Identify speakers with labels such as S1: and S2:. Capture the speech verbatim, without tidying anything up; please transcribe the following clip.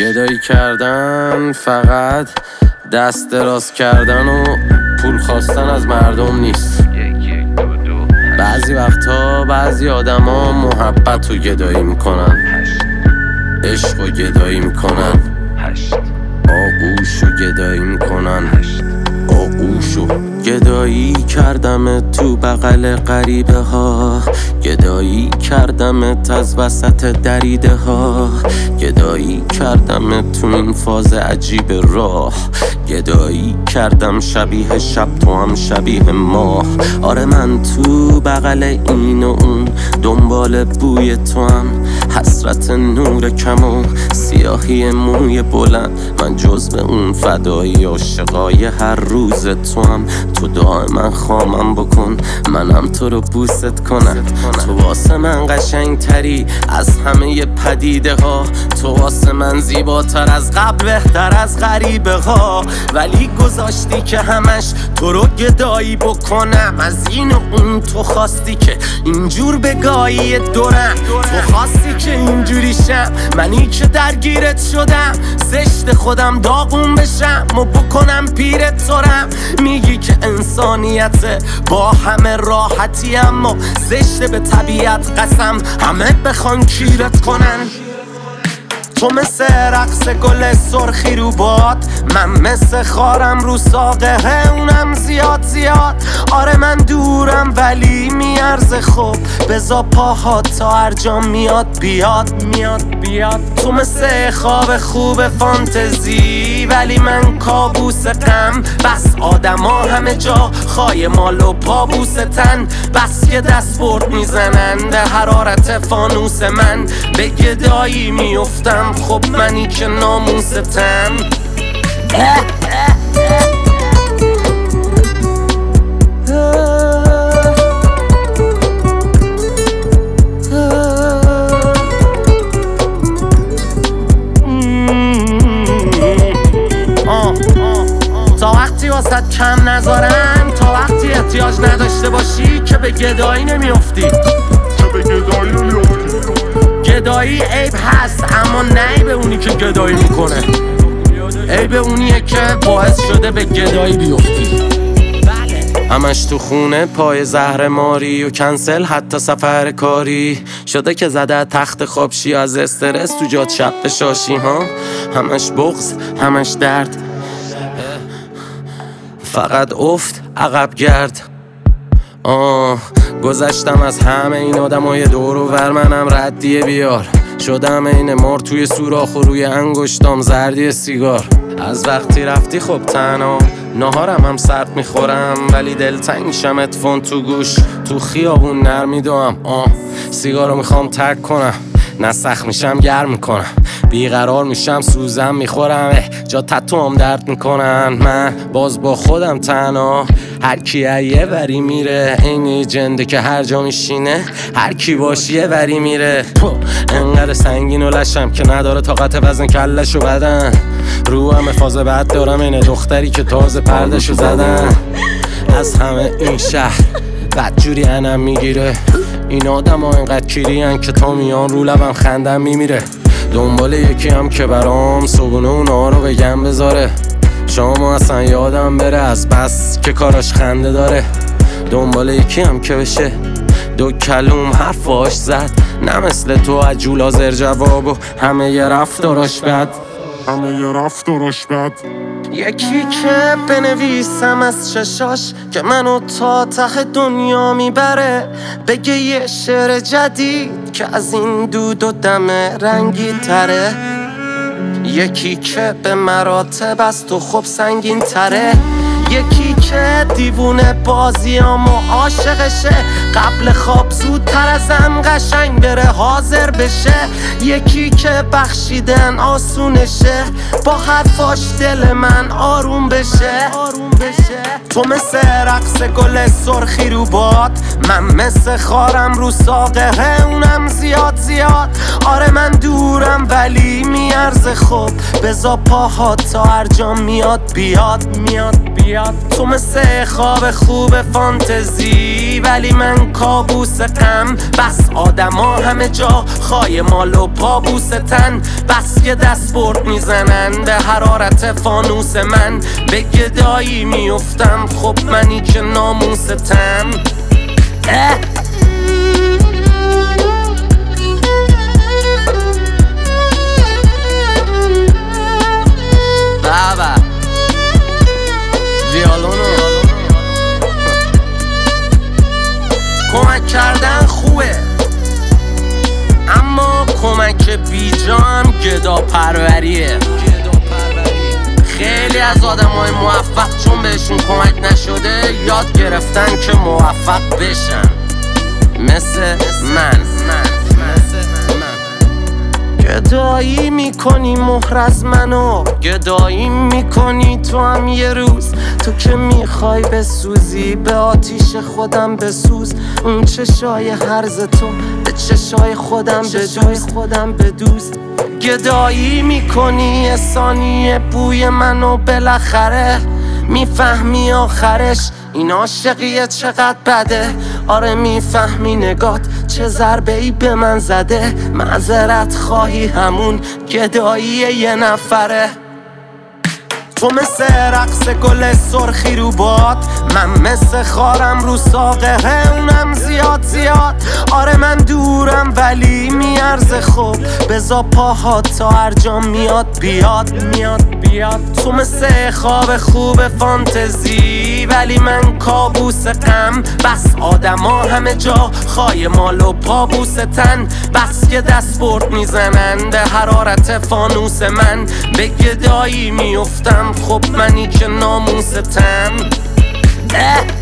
S1: گدایی کردن فقط دست دراز کردن و پول خواستن از مردم نیست. بعضی وقتا بعضی آدما محبت رو گدایی میکنن، عشق رو گدایی میکنن، آغوش رو گدایی میکنن. آغوش رو گدایی کردم تو بغل غریبه ها، گدایی کردمت از وسط دریده ها، گدایی کردم تو این فاز عجیب راه، گدایی کردم شبیه شب تو هم شبیه ماه. آره من تو بغل این و اون دنبال بوی تو هم، حسرت نور کم و سیاهی موی بلند. من جزو اون فدایی عاشقای هر روز تو هم. تو دائما خامم بکن منم تو رو بوست کنم. تو واسه من قشنگ تری از همه پدیده ها، تو واسه من زیباتر از قبل بهتر از غریبه ها. ولی گذاشتی که همش تو رو گدایی بکنم، از این و اون تو خواستی که اینجور بگایی دورم، تو خواستی که اینجوری شم، منی که درگیرت شدم. زشت خودم داغون بشم و بکنم پیرت ترم. میگی که انسانیت با همه راحتی، اما زشت به طبیعت قسم همه بخوان کیرت کنن. تو مثل رقص گل سرخی رو باد، من مثل خارم رو ساقه اونم زیاد زیاد. آره من دورم ولی میارزه خوب، بزا پاها تا هر جا میاد بیاد میاد بیاد. تو مثل خواب خوب فانتزی ولی من کابوس غم. بس آدما همه جا خای مال و پابوس تن، بس یه دست برد میزنن به حرارت فانوس من. به گدایی میفتم خب منی که ناموستم. تا وقتی واسط کم نذارم، تا وقتی احتیاج نداشته باشی که به گدایی نمیافتی، که به گدایی نمیافتی. گدایی عیب هست اما نه به اونی که گدایی میکنه، عیب اونیه که باعث شده به گدایی بیفتی. همش تو خونه پای زهر ماری و کنسل حتی سفر کاری شده که زده تخت خوابشی، از استرس تو جات شب شاشی ها. همش بغض همش درد، فقط افت عقب گرد. آه گذشتم از همه این آدمای دور و ور، منم ردیه بیار شدم این مار توی سوراخ و روی انگشتام زردی سیگار. از وقتی رفتی خب تنها نهارم هم سرد میخورم، ولی دلتنگ شم اتفون تو گوش تو خیابون نرمیدوام. آه سیگارو میخوام ترک کنم، نه سخت میشم گرم میکنم، بیقرار میشم سوزم میخورم، جا تتوام درد میکنن. من باز با خودم تنها، هر کی یه وری میره، این جنده که هر جا میشینه هر کی باش یه وری میره. انقدر سنگین و لشم که نداره طاقت وزن کلشو بدن، رو همه فاز بد دارم اینه دختری که تازه پردشو زدن. از همه این شهر بدجوری انم میگیره، این آدم ها اینقدر کیرین که تا میان رو لبم خندم میمیره. دنبال یکی هم که برام صبونه و نهارو بگم بذاره، شما اصلا یادم بره از بس که کاراش خنده داره. دنبال یکی هم که بشه دو کلوم حرفاش زد، نه مثل تو عجول آزر جواب و همه یه رفتاراش بد، همه یه رفتاراش بد. یکی که بنویسم از چشاش که منو تا ته دنیا میبره، بگه یه شعر جدید که از این دود و دم رنگی تره. یکی که به مراتب از تو خوب سنگین تره، یکی که دیوونه بازیام و عاشقشه، قبل خواب زودتر ازم قشنگ بره حاضر بشه. یکی که بخشیدن آسونشه، با حرفاش دل من آروم بشه. تو مثل رقص گل سرخی رو باد، من مثل خارم رو ساقه اونم زیاد زیاد. آره من دورم ولی میارزه خوب، بزا پاها تا هر جا میاد بیاد میاد بیاد. بیاد. تو مثل خواب خوب فانتزی ولی من کابوس غم. بس آدما همه جا خای مال و پابوس تن. بس که دست برد میزنن به حرارت فانوس من. به گدایی میفتم خب منی که ناموستم. اه بابا ویالونو کمک کردن خوبه اما کمک بیجا هم گدا پروریه. خیلی از آدم های موفق چون بهشون کمک نشده یاد گرفتن که موفق بشن. مثل من گدایی میکنی مهر از منو، گدایی میکنی تو هم یه روز. تو که میخوای بسوزی به آتیش خودم بسوز. اون چشای هرز تو به چشای خودم بدوز خودم بدوز. گدایی میکنی یه ثانیه بوی منو بالاخره میفهمی آخرش این عاشقیه چقدر بده. آره میفهمی نگات چه ضربه ای به من زده. معذرت خواهی همون گدایی یه نفره. تو مثل رقص گل سرخی رو باد، من مثل خارم رو ساقه اونم زیاد زیاد. آره من دورم ولی میارزه خوب بزا پاهات تا هر جا میاد بیاد میاد بیاد. تو مثل خواب خوب فانتزی ولی من کابوس غم. بس آدما همه جا خای مال و پابوس تن. بس که دست برد میزنن به حرارت فانوس من. به گدایی میفتم خب منی که ناموستم. اه